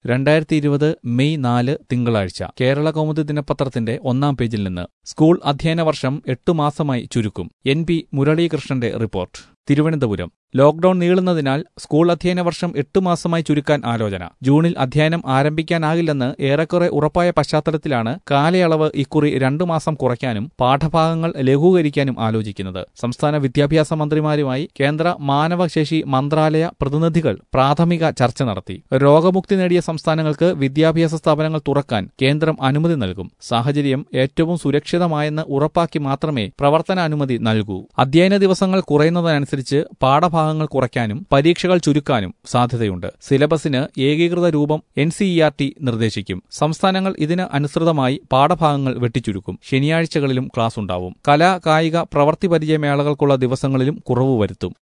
2020 May 4 തിങ്കളാഴ്ച കേരള കൗമുദി ദിനപത്രത്തിന്റെ 1-ാം പേജിൽ നിന്ന് സ്കൂൾ അധ്യയന വർഷം 8 മാസമായി ചുരുക്കും. NP മുരളീകൃഷ്ണന്റെ റിപ്പോർട്ട്. തിരുവനന്തപുരം. ലോക്ഡൌൺ നീളുന്നതിനാൽ സ്കൂൾ അധ്യയന വർഷം 8 മാസമായി ചുരുക്കാൻ ആലോചന. ജൂണിൽ അധ്യയനം ആരംഭിക്കാനാകില്ലെന്ന് ഏറെക്കുറെ ഉറപ്പായ പശ്ചാത്തലത്തിലാണ് കാലയളവ് ഇക്കുറി 2 മാസം കുറയ്ക്കാനും പാഠഭാഗങ്ങൾ ലഘൂകരിക്കാനും ആലോചിക്കുന്നത്. സംസ്ഥാന വിദ്യാഭ്യാസ മന്ത്രിമാരുമായി കേന്ദ്ര മാനവശേഷി മന്ത്രാലയ പ്രതിനിധികൾ പ്രാഥമിക ചർച്ച നടത്തി. രോഗമുക്തി നേടിയ സംസ്ഥാനങ്ങൾക്ക് വിദ്യാഭ്യാസ സ്ഥാപനങ്ങൾ തുറക്കാൻ കേന്ദ്രം അനുമതി നൽകും. സാഹചര്യം ഏറ്റവും സുരക്ഷിതമായെന്ന് ഉറപ്പാക്കി മാത്രമേ പ്രവർത്തനാനുമതി നൽകൂ. അധ്യയന ദിവസങ്ങൾ കുറയുന്നതനുസരിച്ച് പാഠഭാഗങ്ങൾ കുറയ്ക്കാനും പരീക്ഷകൾ ചുരുക്കാനും സാധ്യതയുണ്ട്. സിലബസിന് ഏകീകൃത രൂപം NCERT നിർദ്ദേശിക്കും. സംസ്ഥാനങ്ങൾ ഇതിന് അനുസൃതമായി പാഠഭാഗങ്ങൾ വെട്ടിച്ചുരുക്കും. ശനിയാഴ്ചകളിലും ക്ലാസ് ഉണ്ടാവും. കലാ കായിക പ്രവൃത്തി പരിചയ മേളകൾക്കുള്ള ദിവസങ്ങളിലും കുറവ് വരുത്തും.